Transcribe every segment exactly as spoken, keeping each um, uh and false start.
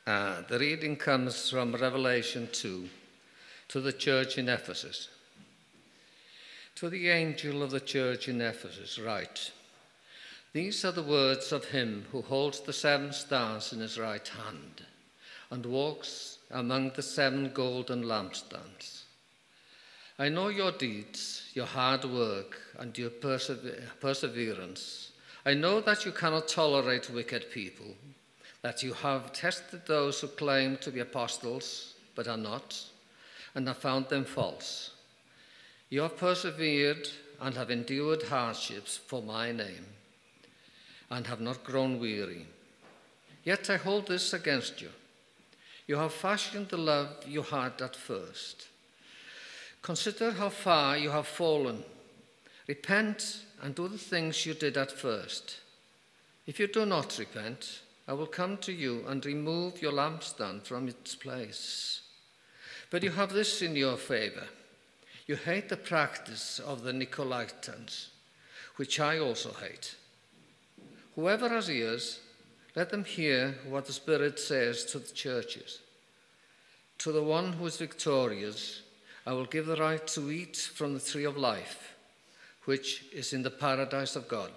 Uh, the reading comes from Revelation two, to the church in Ephesus. To the angel of the church in Ephesus write, "These are the words of him who holds the seven stars in his right hand and walks among the seven golden lampstands. I know your deeds, your hard work, and your persever- perseverance. I know that you cannot tolerate wicked people, that you have tested those who claim to be apostles but are not, and have found them false. You have persevered and have endured hardships for my name, and have not grown weary. Yet I hold this against you. You have fashioned the love you had at first. Consider how far you have fallen. Repent and do the things you did at first. If you do not repent, I will come to you and remove your lampstand from its place. But you have this in your favor. You hate the practice of the Nicolaitans, which I also hate. Whoever has ears, let them hear what the Spirit says to the churches. To the one who is victorious, I will give the right to eat from the tree of life, which is in the paradise of God."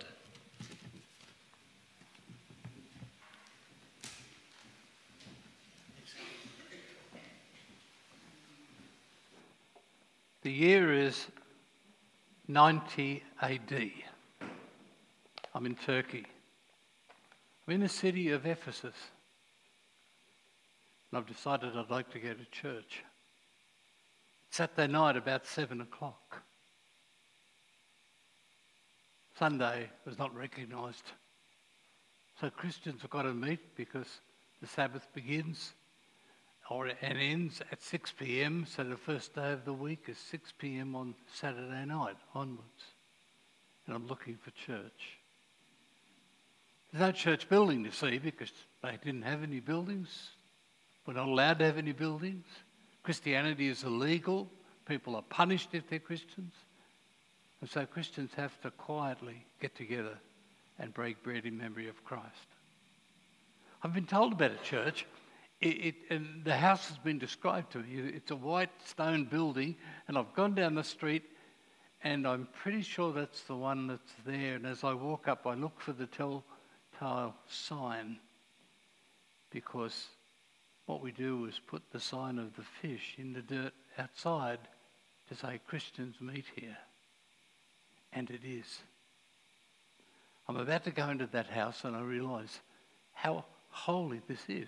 The year is ninety A D. I'm in Turkey. I'm in the city of Ephesus. And I've decided I'd like to go to church. Saturday night about seven o'clock. Sunday was not recognised. So Christians have got to meet because the Sabbath begins or and ends at six p.m. So the first day of the week is six p.m. on Saturday night onwards. And I'm looking for church. There's no church building to see because they didn't have any buildings. We're not allowed to have any buildings. Christianity is illegal. People are punished if they're Christians. And so Christians have to quietly get together and break bread in memory of Christ. I've been told about a church. It, it, and the house has been described to me. It's a white stone building, and I've gone down the street, and I'm pretty sure that's the one that's there. And as I walk up, I look for the telltale sign, because what we do is put the sign of the fish in the dirt outside to say Christians meet here. And it is. I'm about to go into that house and I realise how holy this is.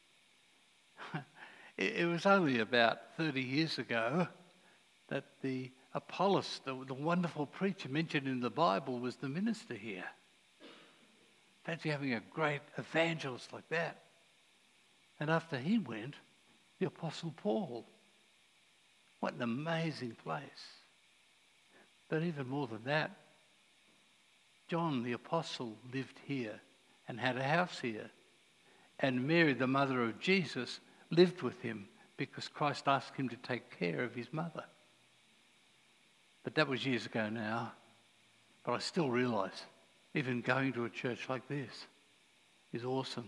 it, it was only about thirty years ago that the Apollos, the, the wonderful preacher mentioned in the Bible, was the minister here. Fancy having a great evangelist like that. And after he went, the Apostle Paul. What an amazing place. But even more than that, John the Apostle lived here and had a house here. And Mary, the mother of Jesus, lived with him because Christ asked him to take care of his mother. But that was years ago now. But I still realise even going to a church like this is awesome.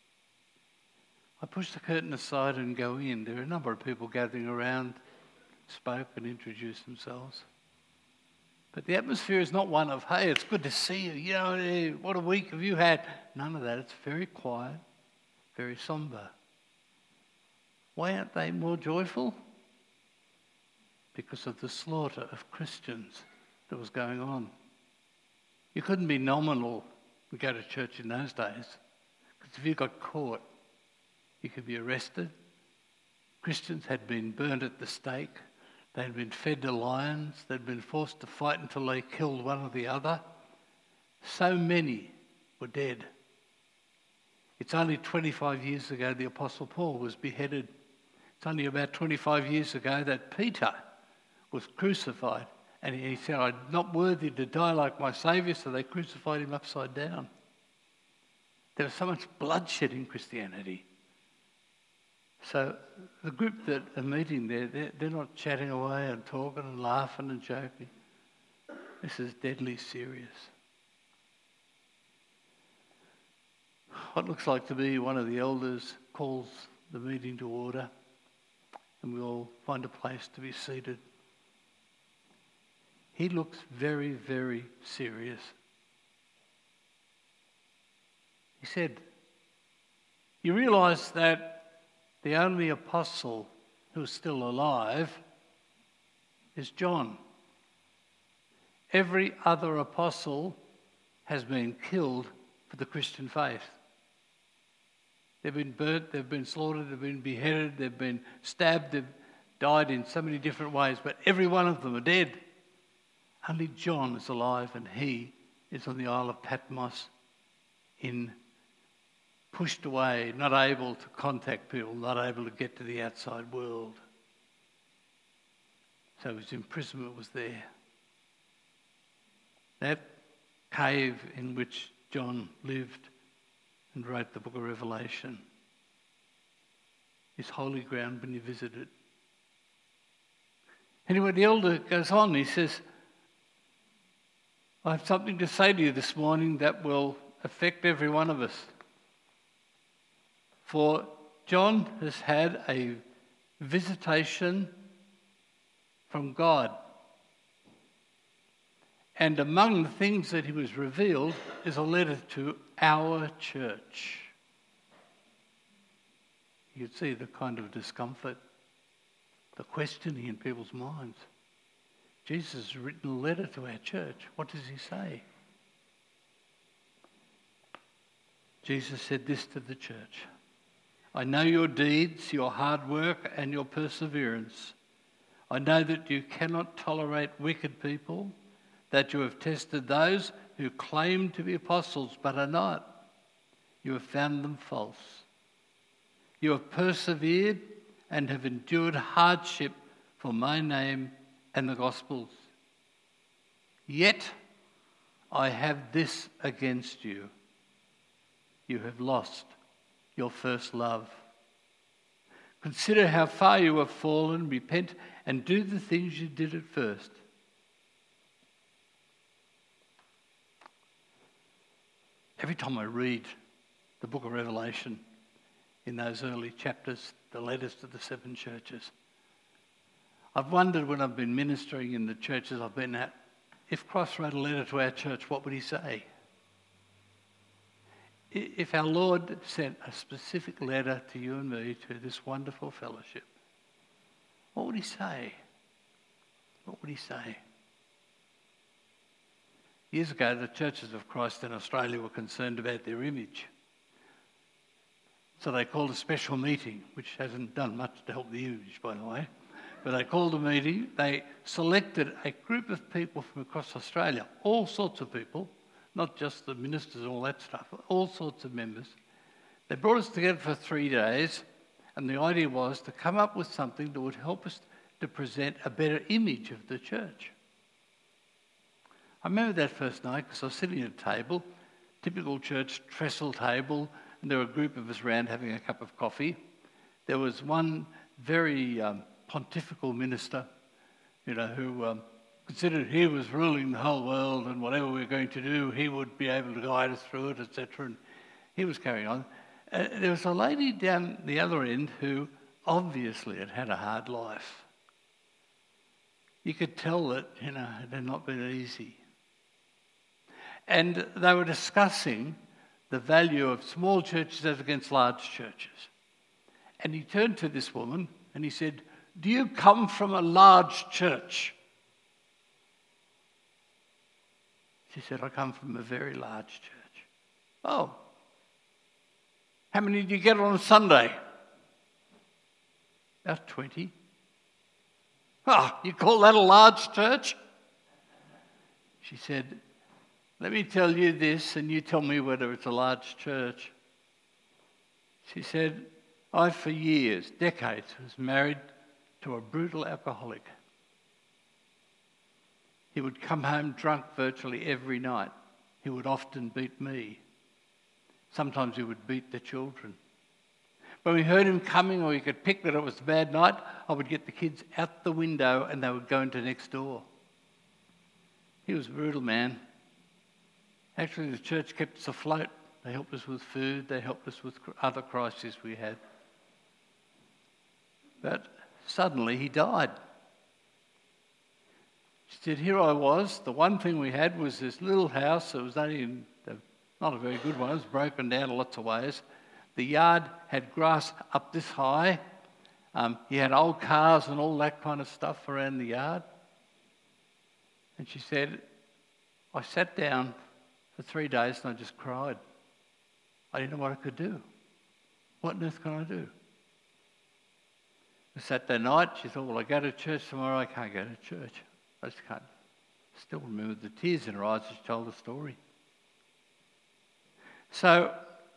I pushed the curtain aside and go in. There are a number of people gathering around, spoke and introduced themselves. But the atmosphere is not one of, hey, it's good to see you. You know, what a week have you had? None of that. It's very quiet, very sombre. Why aren't they more joyful? Because of the slaughter of Christians that was going on. You couldn't be nominal and go to church in those days. Because if you got caught, you could be arrested. Christians had been burned at the stake. They had been fed to lions. They'd been forced to fight until they killed one or the other. So many were dead. It's only twenty-five years ago the Apostle Paul was beheaded. It's only about twenty-five years ago that Peter was crucified. And he said, I'm not worthy to die like my Saviour, so they crucified him upside down. There was so much bloodshed in Christianity. So the group that are meeting there, they're, they're not chatting away and talking and laughing and joking. This is deadly serious. What looks like to be one of the elders calls the meeting to order, and we all find a place to be seated. He looks very, very serious. He said, "You realise that the only apostle who's still alive is John. Every other apostle has been killed for the Christian faith. They've been burnt, they've been slaughtered, they've been beheaded, they've been stabbed, they've died in so many different ways, but every one of them are dead. Only John is alive, and he is on the Isle of Patmos, in pushed away, not able to contact people, not able to get to the outside world. So his imprisonment was there. That cave in which John lived and wrote the book of Revelation is holy ground when you visit it. Anyway, the elder goes on, he says, "I have something to say to you this morning that will affect every one of us. For John has had a visitation from God. And among the things that he was revealed is a letter to our church." You could see the kind of discomfort, the questioning in people's minds. Jesus has written a letter to our church. What does he say? Jesus said this to the church: "I know your deeds, your hard work, and your perseverance. I know that you cannot tolerate wicked people, that you have tested those who claim to be apostles but are not. You have found them false. You have persevered and have endured hardship for my name and the gospel's. Yet I have this against you: you have lost your first love. Consider how far you have fallen, repent, and do the things you did at first." Every time I read the book of Revelation, in those early chapters, the letters to the seven churches, I've wondered when I've been ministering in the churches I've been at, if Christ wrote a letter to our church, what would he say? If our Lord sent a specific letter to you and me, to this wonderful fellowship, what would he say? What would he say? Years ago, the Churches of Christ in Australia were concerned about their image. So they called a special meeting, which hasn't done much to help the image, by the way. But they called a meeting. They selected a group of people from across Australia, all sorts of people, not just the ministers and all that stuff, all sorts of members. They brought us together for three days, and the idea was to come up with something that would help us to present a better image of the church. I remember that first night because I was sitting at a table, typical church trestle table, and there were a group of us around having a cup of coffee. There was one very um, pontifical minister, you know, who um, considered he was ruling the whole world, and whatever we were going to do, he would be able to guide us through it, et cetera. And he was carrying on. Uh, there was a lady down the other end who obviously had had a hard life. You could tell that, you know, it had not been easy. And they were discussing the value of small churches as against large churches. And he turned to this woman and he said, "Do you come from a large church?" She said, "I come from a very large church." "Oh, how many do you get on a Sunday?" "About twenty. "Oh, you call that a large church?" She said, "Let me tell you this and you tell me whether it's a large church." She said, "I for years, decades, was married to a brutal alcoholic. He would come home drunk virtually every night. He would often beat me. Sometimes he would beat the children. When we heard him coming, or we could pick that it was a bad night, I would get the kids out the window and they would go into next door. He was a brutal man. Actually, the church kept us afloat. They helped us with food. They helped us with other crises we had. But suddenly he died. She said, here I was. The one thing we had was this little house. It was only in, not a very good one. It was broken down in lots of ways. The yard had grass up this high. Um, he had old cars and all that kind of stuff around the yard. And she said, I sat down for three days and I just cried. I didn't know what I could do. What on earth can I do? Saturday night, she thought, well, I go to church tomorrow. I can't go to church. I just can't. Still remember the tears in her eyes as she told the story. So,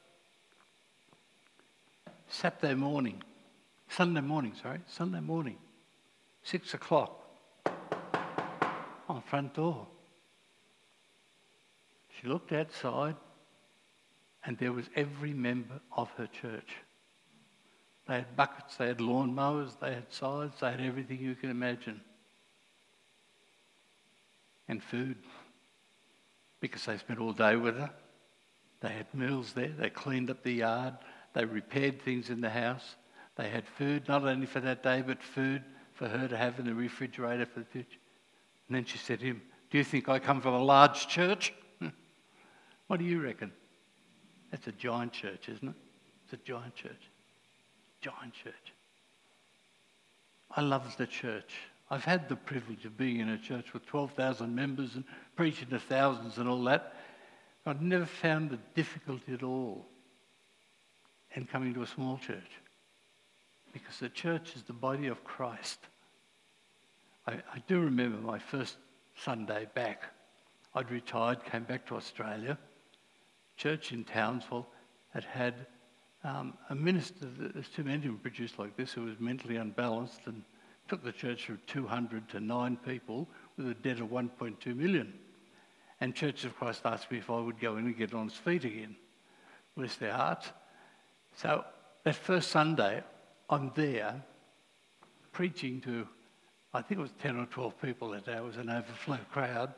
Saturday morning, Sunday morning, sorry, Sunday morning, six o'clock, on the front door. She looked outside, and there was every member of her church. They had buckets, they had lawn mowers, they had scythes, they had everything you can imagine. And food, because they spent all day with her. They had meals there, they cleaned up the yard, they repaired things in the house. They had food, not only for that day, but food for her to have in the refrigerator for the future. And then she said to him, do you think I come from a large church? What do you reckon? That's a giant church, isn't it? It's a giant church. Giant church. I love the church. I've had the privilege of being in a church with twelve thousand members and preaching to thousands and all that. I've never found it difficult at all in coming to a small church, because the church is the body of Christ. I, I do remember my first Sunday back. I'd retired, came back to Australia. Church in Townsville had had um, a minister, there's too many to produce like this, who was mentally unbalanced and took the church from two hundred to nine people with a debt of one point two million. And Church of Christ asked me if I would go in and get on his feet again. Bless their hearts. So that first Sunday, I'm there preaching to, I think it was ten or twelve people that day. It was an overflow crowd.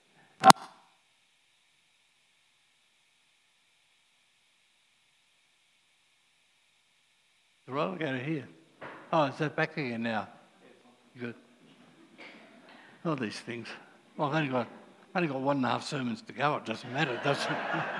Right, I'll go to here. Oh, is that back again now? Good. All these things. Well, I've only got, only got one and a half sermons to go. It doesn't matter, does it?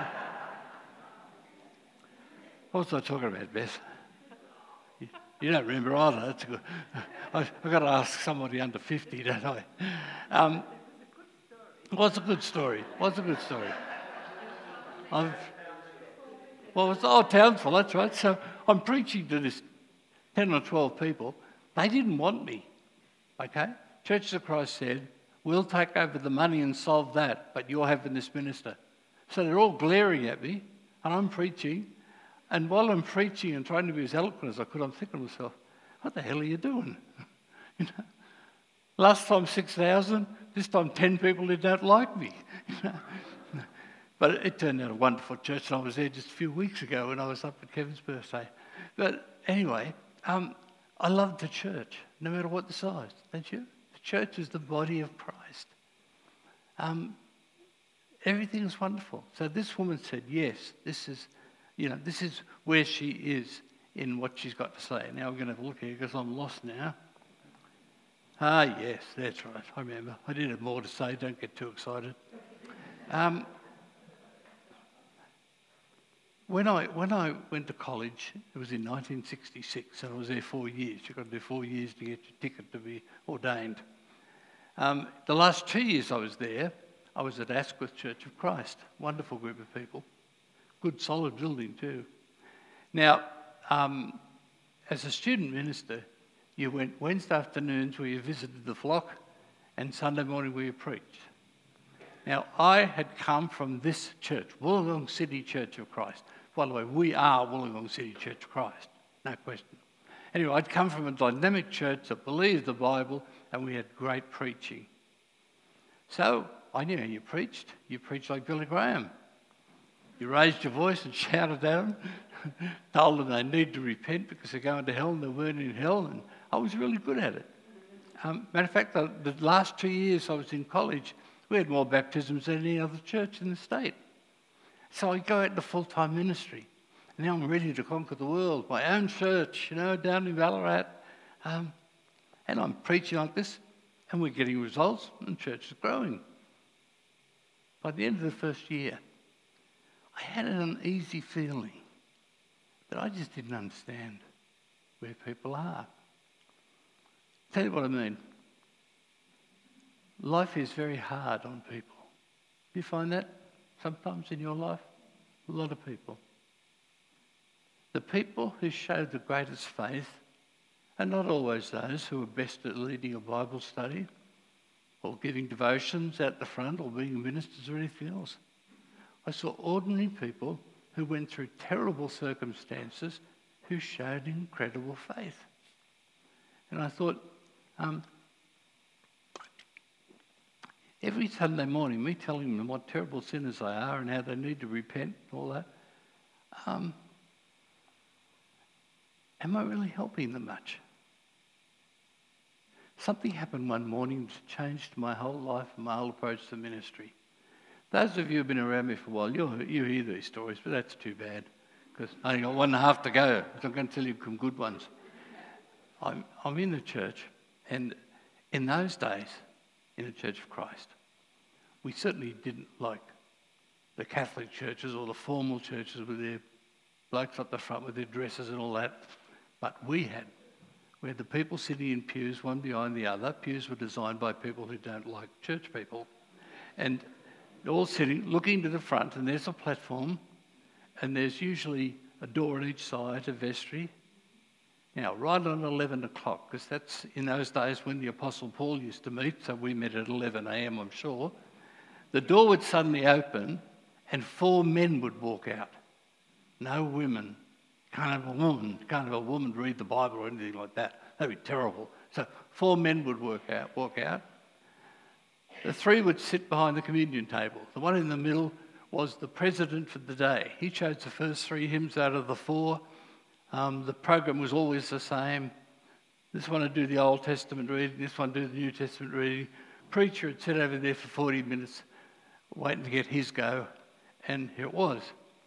What was I talking about, Beth? You, you don't remember either. That's good. I, I've got to ask somebody under fifty, don't I? Um, what's a good story? What's a good story? I've... Well, it's oh, Townsville, that's right. So I'm preaching to this ten or twelve people. They didn't want me, okay? Church of Christ said, we'll take over the money and solve that, but you're having this minister. So they're all glaring at me, and I'm preaching. And while I'm preaching and trying to be as eloquent as I could, I'm thinking to myself, what the hell are you doing? You know? Last time six thousand, this time ten people who don't like me. You know? But it turned out a wonderful church, and I was there just a few weeks ago when I was up at Kevin's birthday. But anyway, um, I love the church, no matter what the size, don't you? The church is the body of Christ. Um, everything's wonderful. So this woman said, yes, this is, you know, this is where she is in what she's got to say. Now we're going to have a look here because I'm lost now. Ah, yes, that's right. I remember. I did have more to say. Don't get too excited. Um, When I when I went to college, it was in nineteen sixty-six, and I was there four years. You've got to do four years to get your ticket to be ordained. Um, the last two years I was there, I was at Asquith Church of Christ. Wonderful group of people. Good, solid building too. Now, um, as a student minister, you went Wednesday afternoons where you visited the flock, and Sunday morning where you preached. Now, I had come from this church, Wollongong City Church of Christ. By the way, we are Wollongong City Church of Christ, no question. Anyway, I'd come from a dynamic church that believed the Bible, and we had great preaching. So, I knew how you preached. You preached like Billy Graham. You raised your voice and shouted at them, told them they need to repent because they're going to hell and they weren't in hell, and I was really good at it. Um, matter of fact, the, the last two years I was in college, we had more baptisms than any other church in the state. So I go out into full-time ministry. And now I'm ready to conquer the world. My own church, you know, down in Ballarat. Um, and I'm preaching like this, and we're getting results, and church is growing. By the end of the first year, I had an uneasy feeling that I just didn't understand where people are. Tell you what I mean. Life is very hard on people. Do you find that sometimes in your life? A lot of people. The people who show the greatest faith are not always those who are best at leading a Bible study or giving devotions at the front or being ministers or anything else. I saw ordinary people who went through terrible circumstances who showed incredible faith. And I thought, um, every Sunday morning, me telling them what terrible sinners they are and how they need to repent and all that, um, am I really helping them much? Something happened one morning that changed my whole life and my whole approach to ministry. Those of you who've been around me for a while, you'll, you hear these stories, but that's too bad because I only got one and a half to go. So I'm going to tell you some good ones. I'm, I'm in the church, and in those days, in the Church of Christ, we certainly didn't like the Catholic churches or the formal churches with their blokes up the front with their dresses and all that. But we had, we had the people sitting in pews, one behind the other. Pews were designed by people who don't like church people. And all sitting, looking to the front, and there's a platform, and there's usually a door on each side, a vestry. Now, right on eleven o'clock, because that's in those days when the Apostle Paul used to meet, so we met at eleven a.m, I'm sure, the door would suddenly open and four men would walk out. No women. Can't have a woman, can't have a woman read the Bible or anything like that. That'd be terrible. So four men would work out, walk out. The three would sit behind the communion table. The one in the middle was the president for the day. He chose the first three hymns out of the four. Um, the program was always the same. This one would do the Old Testament reading, this one would do the New Testament reading. Preacher would sit over there for forty minutes waiting to get his go, and here it was.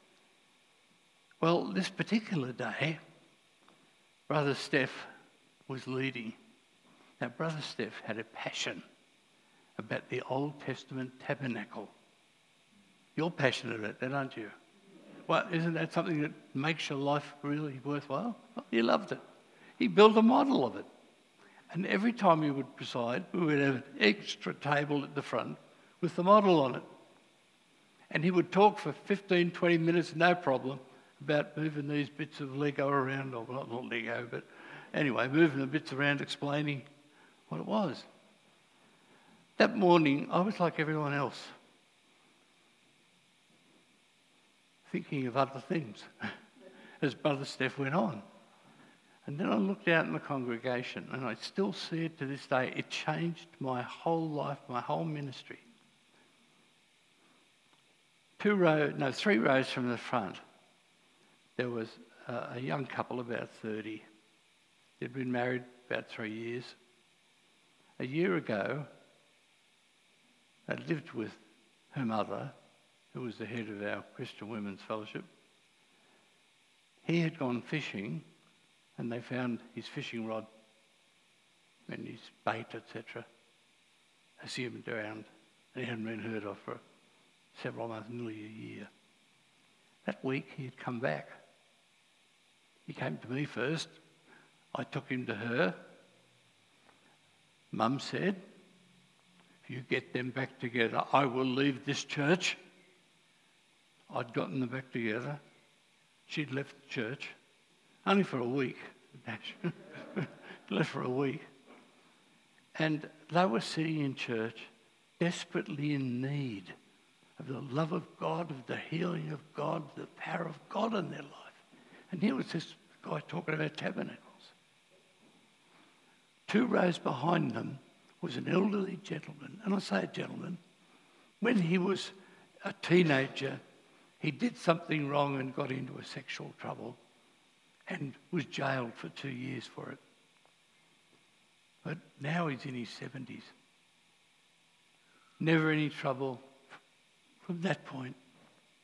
Well, this particular day, Brother Steph was leading. Now, Brother Steph had a passion about the Old Testament tabernacle. You're passionate about that, aren't you? Well, isn't that something that makes your life really worthwhile? Well, he loved it. He built a model of it. And every time he would preside, we would have an extra table at the front with the model on it. And he would talk for fifteen, twenty minutes, no problem, about moving these bits of Lego around, or not, not Lego, but anyway, moving the bits around, explaining what it was. That morning, I was like everyone else, thinking of other things as Brother Steph went on. And then I looked out in the congregation, and I still see it to this day. It changed my whole life, my whole ministry. Two rows, no, three rows from the front, there was a, a young couple, about thirty. They'd been married about three years. A year ago, they lived with her mother, who was the head of our Christian Women's Fellowship. He had gone fishing, and they found his fishing rod and his bait, et cetera, assumed around, and he hadn't been heard of for several months, nearly a year. That week, he had come back. He came to me first. I took him to her. Mum said, if you get them back together, I will leave this church. I'd gotten them back together. She'd left the church, only for a week. Left for a week. And they were sitting in church, desperately in need of the love of God, of the healing of God, the power of God in their life. And here was this guy talking about tabernacles. Two rows behind them was an elderly gentleman. And I say a gentleman. When he was a teenager, he did something wrong and got into a sexual trouble and was jailed for two years for it. But now he's in his seventies. Never any trouble from that point.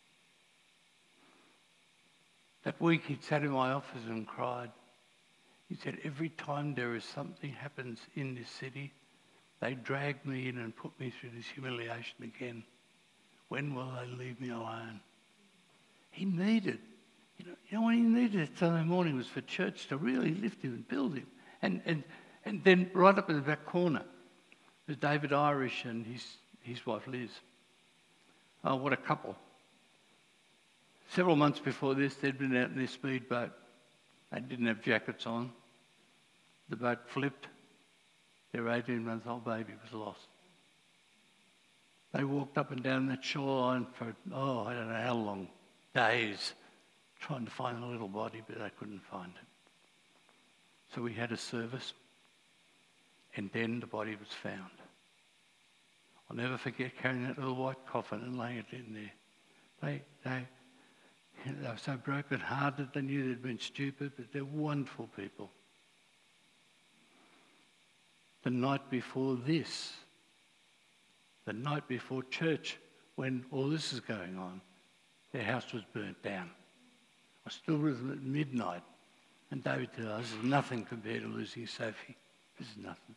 That week he sat in my office and cried. He said, every time there is something happens in this city, they drag me in and put me through this humiliation again. When will they leave me alone? He needed, you know, you know what he needed Sunday morning was for church to really lift him and build him. And and and then right up in the back corner, there's David Irish and his, his wife Liz. Oh, what a couple. Several months before this, they'd been out in their speedboat. They didn't have jackets on. The boat flipped. Their eighteen-month-old baby was lost. They walked up and down that shoreline for, oh, I don't know how long, days, trying to find the little body, but they couldn't find it. So we had a service, and then the body was found. I'll never forget carrying that little white coffin and laying it in there. They, they, they were so broken-hearted, they knew they'd been stupid, but they're wonderful people. The night before this, the night before church, when all this is going on, their house was burnt down. I still with them at midnight, and David said, oh, this is nothing compared to losing Sophie. This is nothing.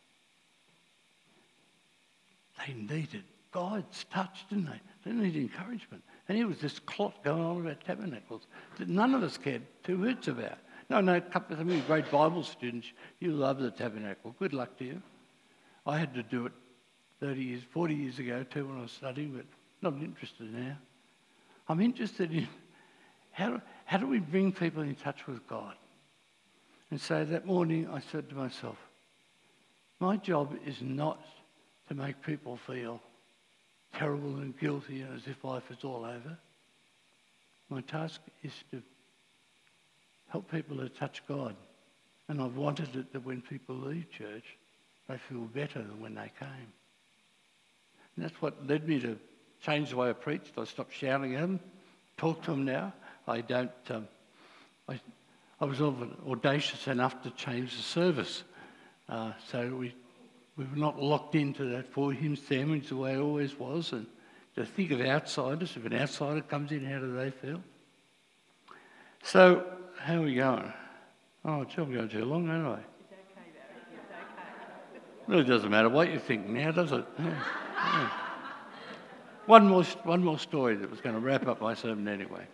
They needed God's touch, didn't they? They needed encouragement. And here was this clot going on about tabernacles that none of us cared two hoots about. No, no, a couple of some of you great Bible students, you love the tabernacle. Good luck to you. I had to do it thirty years, forty years ago too when I was studying, but not interested now. I'm interested in how do, how do we bring people in touch with God? And so that morning I said to myself, my job is not to make people feel terrible and guilty and as if life is all over. My task is to help people to touch God. And I've wanted it that when people leave church, they feel better than when they came. And that's what led me to change the way I preached. I stopped shouting at them, talk to them now. I don't, um, I, I was audacious enough to change the service. Uh, so we, we were not locked into that four hymn sandwich the way it always was. And to think of outsiders, if an outsider comes in, how do they feel? So, how are we going? Oh, gee, I'm going too long, aren't I? Really doesn't matter what you think now, does it? Yeah. Yeah. One more, one more story that was going to wrap up my sermon anyway.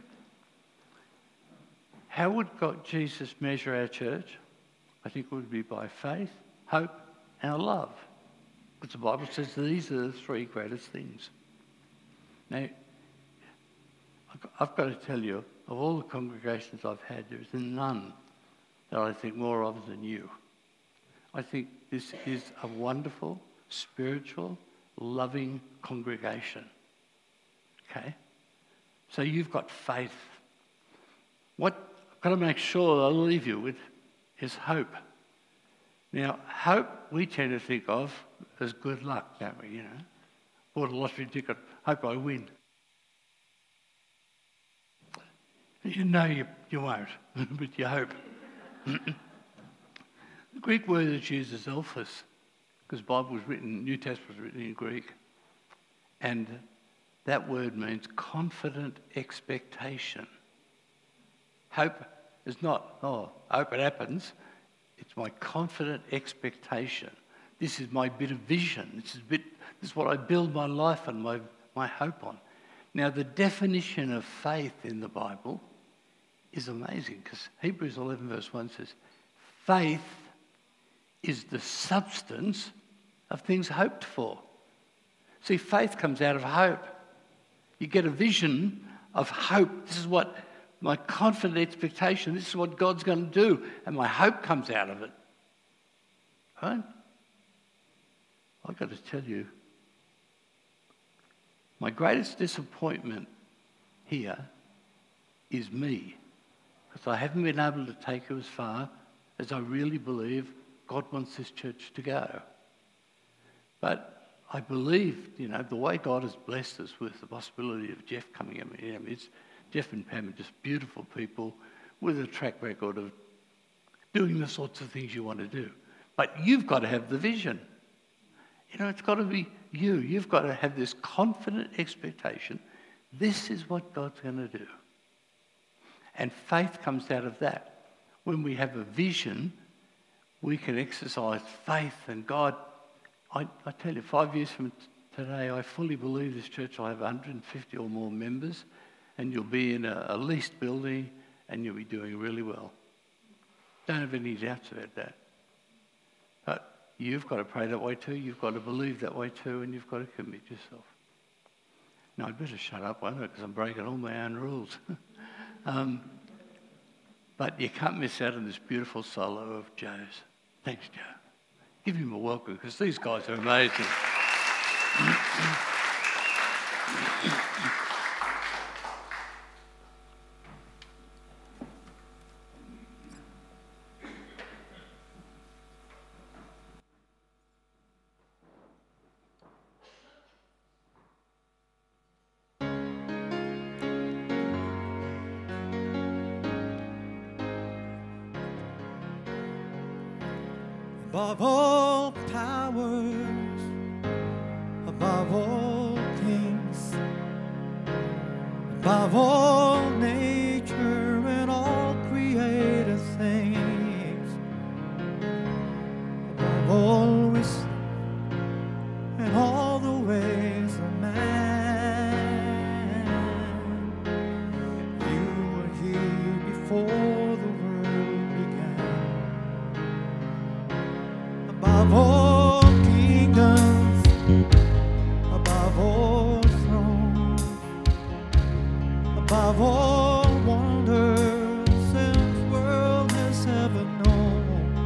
How would God, Jesus measure our church? I think it would be by faith, hope, and love. Because the Bible says these are the three greatest things. Now, I've got to tell you, of all the congregations I've had, there is none that I think more of than you. I think this is a wonderful, spiritual, loving congregation. Okay? So you've got faith. What I've got to make sure I'll leave you with is hope. Now, hope we tend to think of as good luck, don't we? You know, bought a lottery ticket, hope I win. You know you, you won't, but you hope. The Greek word that's used is elphos, because the Bible was written, New Testament was written in Greek. And that word means confident expectation. Hope is not, oh, I hope it happens. It's my confident expectation. This is my bit of vision. This is, a bit, this is what I build my life and my, my hope on. Now, the definition of faith in the Bible is amazing, because Hebrews eleven verse one says, faith is the substance of things hoped for. See, faith comes out of hope. You get a vision of hope. This is what my confident expectation, this is what God's going to do, and my hope comes out of it. Right? I've got to tell you, my greatest disappointment here is me, because I haven't been able to take you as far as I really believe God wants this church to go. But I believe, you know, the way God has blessed us with the possibility of Jeff coming in, you know, it's, Jeff and Pam are just beautiful people with a track record of doing the sorts of things you want to do. But you've got to have the vision. You know, it's got to be you. You've got to have this confident expectation. This is what God's going to do. And faith comes out of that. when we have a vision, we can exercise faith, and God, I, I tell you, five years from today, I fully believe this church will have one hundred fifty or more members, and you'll be in a, a leased building, and you'll be doing really well. Don't have any doubts about that. But you've got to pray that way too, you've got to believe that way too, and you've got to commit yourself. Now, I'd better shut up, won't I, because I'm breaking all my own rules. um, but you can't miss out on this beautiful solo of Joe's. Thanks, Joe. Give him a welcome, because these guys are amazing. Above all powers, above all kings, above all nature and all created things, above all wisdom and all the ways of man, you were here before the world began. Above all kingdoms, above all thrones, above all wonders this world has ever known,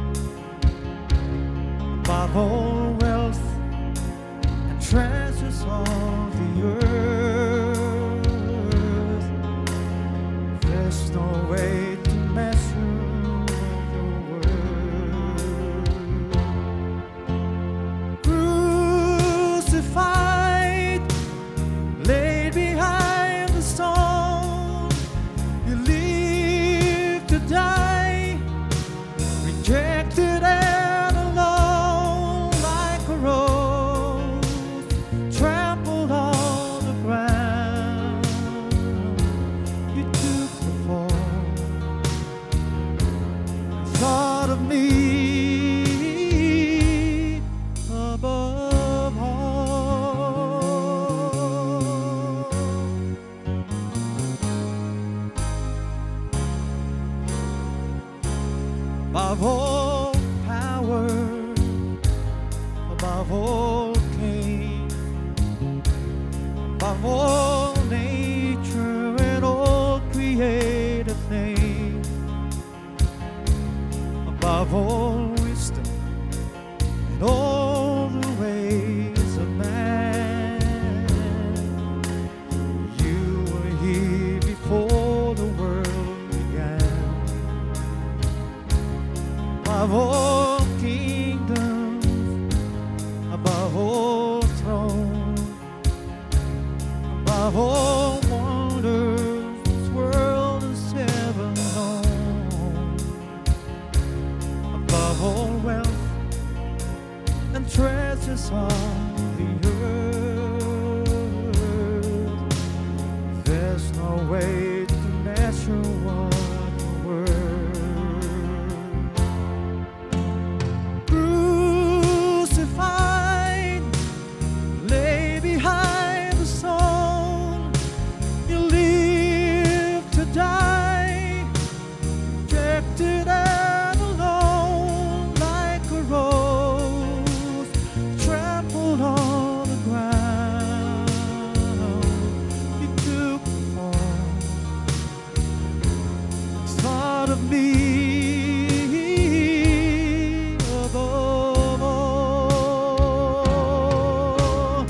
above all wealth and treasures of the earth, there's no way to measure your worth. Crucified, laid behind the stone, you lived to die, rejected and alone like a rose, trampled on the ground. You took the fall, thought of me above all. Above all power, above all kings, above all nature and all created things, above all wisdom and all the ways of man, you were here before the world began. Above all kingdoms, above all thrones, above all wonders this world has ever known, above all wealth and treasures of the earth, there's no way to measure what you're worth. Crucified, lay behind the stone, you live to die, rejected and alone like a rose, trampled on the ground. You took the fall, thought of me above all.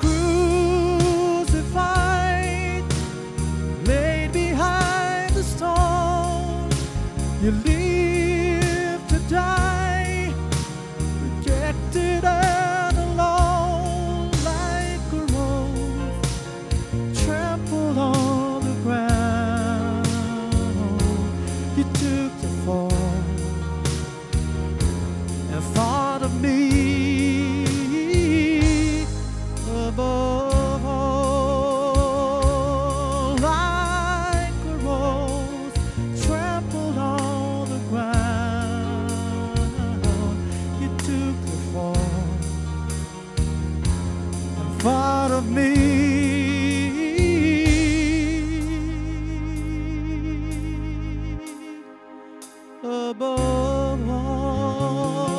Crucified, laid behind the stone, you live to die, rejected and alone like a rose, trampled on the ground. You took the fall and thought of me above all, like a rose trampled on the above all.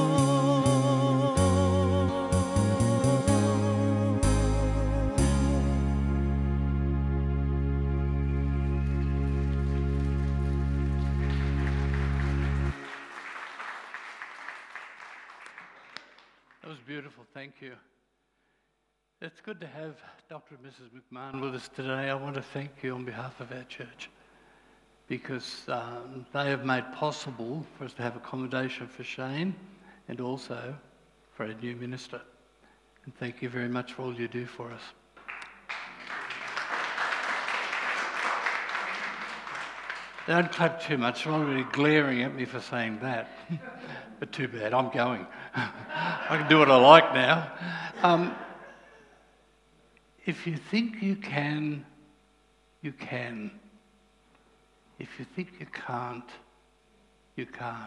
That was beautiful, thank you. It's good to have Doctor and Missus McMahon with us today. I want to thank you on behalf of our church because um, they have made possible for us to have accommodation for Shane and also for our new minister. And thank you very much for all you do for us. Don't clap too much. You're already glaring at me for saying that. But too bad, I'm going. I can do what I like now. Um, if you think you can, you can. If you think you can't, you can't.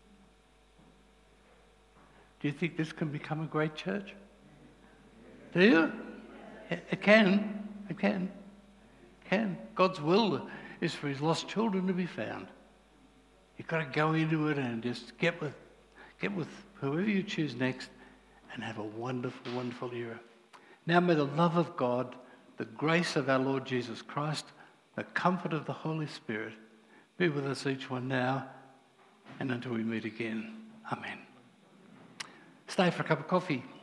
Do you think this can become a great church? Do you? It can. It can. It can. God's will is for his lost children to be found. You've got to go into it and just get with, get with whoever you choose next and have a wonderful, wonderful year. Now may the love of God, the grace of our Lord Jesus Christ, the comfort of the Holy Spirit be with us each one now and until we meet again. Amen. Stay for a cup of coffee.